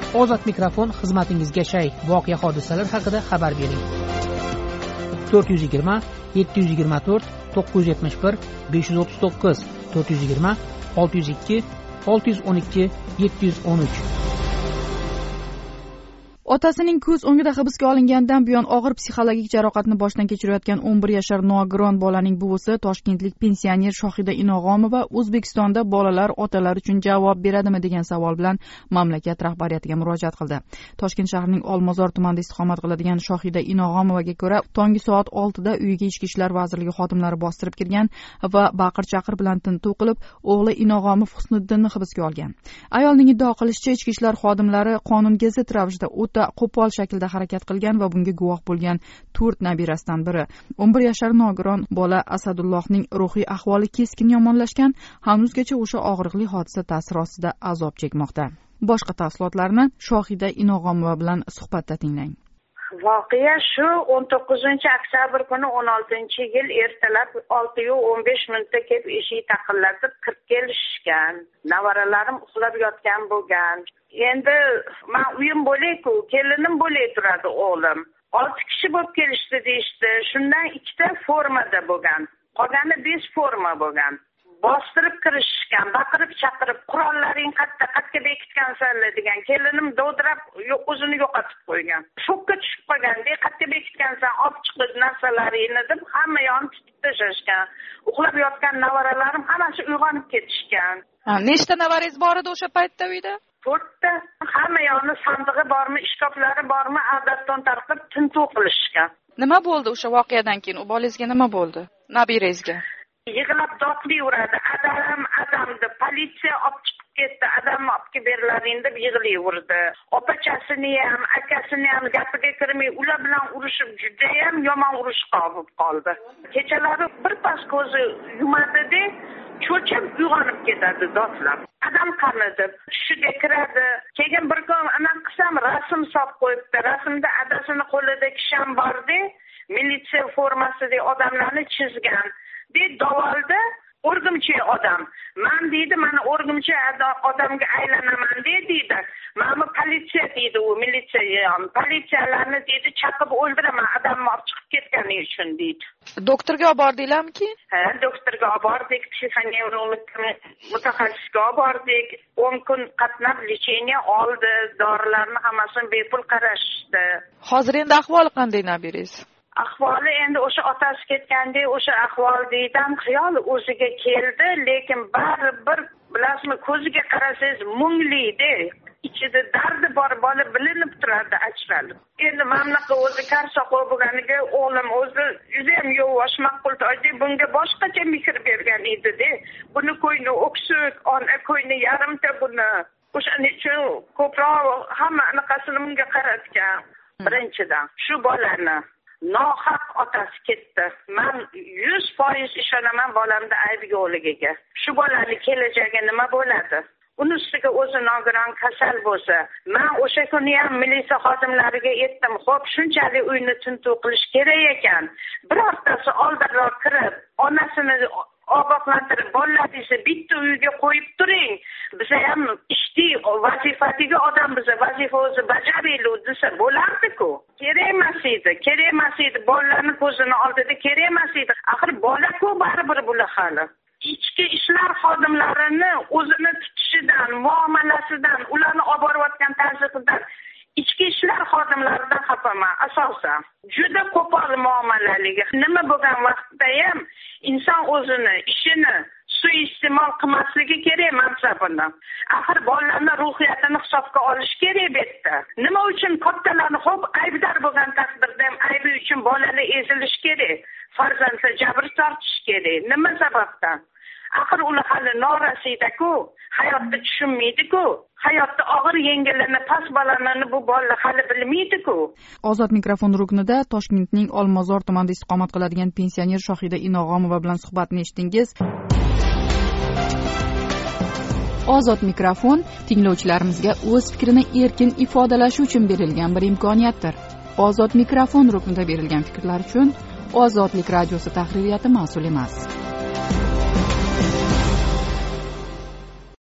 Ozod mikrofon xizmatingizga shay. Voqea hodisalar haqida xabar bering. 420 724 971 539 420 602 612 713. Otasining ko'z o'ngida hibsga olingandan buyon og'ir psixologik jarohatni boshdan kechirayotgan 11 yashar nogiron bolaning buvisi toshkentlik pensioner Shohida Inog'omova O'zbekistonda bolalar otalari uchun javob beradimi degan savol bilan mamlakat rahbariyatiga murojaat qildi. Toshkent shahrining Olmazor tumanida istiqomat qiladigan Shohida Inog'omovaga ko'ra, tonggi soat 6da uyiga Ichki ishlar vazirligi xodimlari bostirib kirgan va baqir-chaqir bilan tintuv qilib, o'g'li Inog'omov Husniddinni hibsga olgan. Ayolning iddao qilishicha, Ichki ishlar xodimlari qonunga zid ravishda qo'pol shaklda harakat qilgan va bunga guvoh bo'lgan 4 nabirasidan biri 11 yashar nogiron bola Asadullohning ruhiy ahvoli keskin yomonlashgan, hanuzgacha o'sha og'riqli hodisa ta'siri ostida azob chekmoqda. Boshqa tafsilotlarni Shohida Inog'omova bilan suhbatda tinglang. Voqea shu 19-oktyabr kuni 16-yil ertalab 6:15 kelib eshik taqillatib kirib kelishgan. Navaralarim uxlab yotgan bo'lgan. Endi men uyim bo'lay-ku, kelinim bo'lay turadi o'g'lim. 6 kishi bo'lib kelishdi deyishdi. Shundan 2 ta formada bo'lgan. Qolgani 5 forma bo'lgan. Bostirib kirishgan, baqirib chaqirib, qurollaring qayerga bekitgansanlar degan. Kelinim dovdirab o'zini yo'qotib qo'ygan. Shokka tushib qolganda, qayerga bekitgansan, olib chiqib narsalaringni deb hamma yoqni tutib tashlashgan. Uxlab yotgan navaralarim hammasi uyg'onib ketishgan. Nechta navarangiz bor edi o'sha paytda uyda? 4 ta. Hamma yoqni sandig'i bormi, ishkoflari bormi, adatdan tarqib tintuv qilishgan. Nima bo'ldi o'sha voqeadan keyin? U bolangizga nima bo'ldi? Nabirangizga? Yig'lab doqlayveradi. Adam deb politsiya olib chiqib ketdi. Adamni olib kelib berlaring deb yig'layverdi. Opachasini ham, akasini ham gapiga kirmay, ular bilan urushib juda ham yomon urushqa olib qoldi. Kechalari birpas ko'zi yumadi-da, cho'chib uyg'onib ketadi dodlab. Adam qani deb tushiga kiradi. Keyin bir kun ana qisam rasm solib qo'yibdi. Rasmda adasini qo'lida kisham bor-da, militsiya formasidagi odamlarni chizgan. Deydi davolda o'rgimchi odam. Men deydi, mana o'rgimchi odamga aylanaman deydi. Mana politsiya deydi, u militsiya ham. Politsiyalarni deydi chaqib o'ldiraman odamni olib chiqib ketgani uchun deydi. Doktorga olib bordinglarmi-ki? Ha, doktorga olib bordik, psixonevrolog mutaxassisga olib bordik. 10 kun qatnab lecheniya oldi, dorilarni hammasini bepul qarashdi. Hozir endi ahvoli qanday nabirangiz? Ahvoli endi o'sha otasi ketganda o'sha ahvoldan xiyol o'ziga keldi, lekin baribir bilasizmi, ko'ziga qarasangiz mungli-da. Ichida dardi bor bola bilinib turadi ajralib. Endi mamlaqa o'zi karsoqo bo'lganiga o'g'lim o'zi juda ham yo'vosh ma'qul to'ydi. Bunga boshqacha mehr bergan edi-da. Buni ko'yni o'ksik, ona ko'yni yarimta buni. O'shaning uchun ko'proq hamma anaqasini bunga qaratgan. Birinchidan shu bolani nohaq otasi ketdi. Men 100% ishonaman bolamda ayb yo'qligiga. Shu bolani kelajagi nima bo'ladi? Uni ustiga o'zi nogiron kasal bo'lsa, men o'sha kuni ham militsiya xodimlariga aytdim, xo'p, shunchalik uyni tintuv qilish kerak ekan. Birortasi oldinroq kirib, onasini ogohlantirib, bolalaringizni bitta uyga qo'yib turing. Biz ham ishdi, vazifadagi odam biz vazifamizni bajaraylik desa bo'lardi-ku. Kerak emas edi. Bolalarning ko'zini oldida kerak emas edi. Axir bola-ku baribir bular hali. Ichki ishlar xodimlarini o'zini tutishidan, muomalasidan, ularni olib borayotgan tarzidan ichki ishlar xodimlaridan xafaman asosan. Juda qo'pol muomalaligi. Nima bo'lgan vaqtda ham inson o'zini, ishini suiiste'mol qilmasligi kerak mansabini. Axir bolalarning ruhiyatini hisobga olish kerak betda. Nima uchun kattalarni xo'p aybdor bo'lgan taqdirda ham aybi uchun bolalar ezilish kerak. Farzandlar jabr tortish kerak. Nima sababdan? Axir ular hali norasida-ku, hayotni tushunmaydi-ku. Hayotda og'ir yengillarni, past balandlarni bu bolalar hali bilmaydi-ku. Ozod mikrofon ruknida Toshkentning Olmazor tumanida istiqomat qiladigan pensioner Shohida Inog'omova bilan suhbatni eshitdingiz. Ozod mikrofon tinglovchilarimizga o'z fikrini erkin ifodalashi uchun berilgan bir imkoniyatdir. Ozod mikrofon ruknida berilgan fikrlar uchun Ozodlik radiosi tahririyati mas'ul emas.